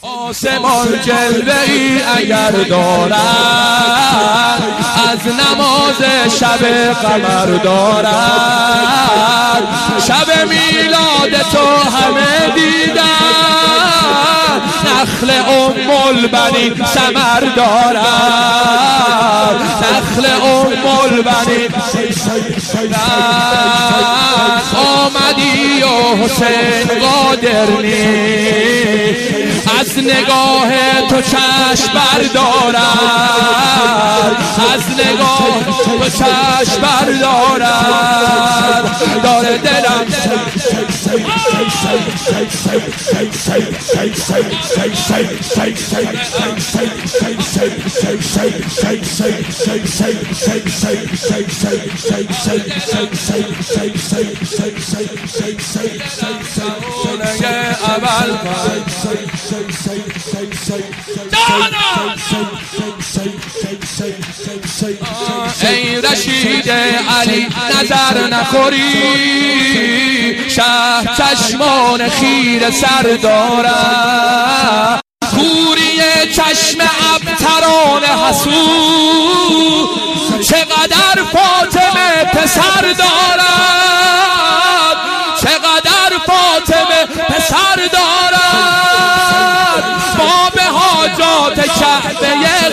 آسمان جلوه‌ای اگر دارد، از نماز شب قمر دارد. شب میلاد تو همه دیدن، نخل البنین ثمر دارد. نخل البنین آمدی و حسین قادر نیست، از نگاه تو چشم بردارد. از نگاه تو چشم بردارد. داره دلم ای رشید علی نظر نخوری، شه چشمان خیره سر دارد. کوری چشم ابتران حسود، چقدر فاطمه پسر دارد. چقدر فاطمه پسر دارد. ما به حاجات کعبه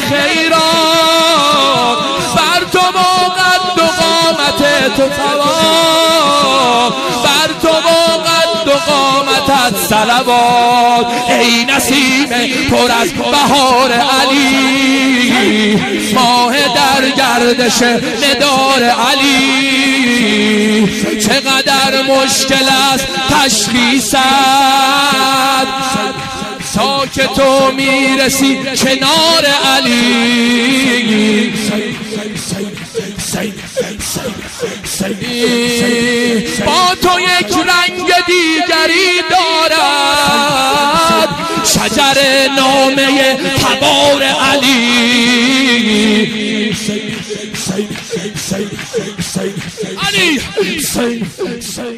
خیرات، بر تو با قد و قامت تو ثواب، بر تو با قد و قامتت صلوات. ای نسیم پر از بهار علی، ماه در گردش ندار علی. چقدر مشکل است تشخیصت، تا که تو میرسی کنار علی. با تو یک رنگ دیگری دارد، شجر نامه تبار علی. علی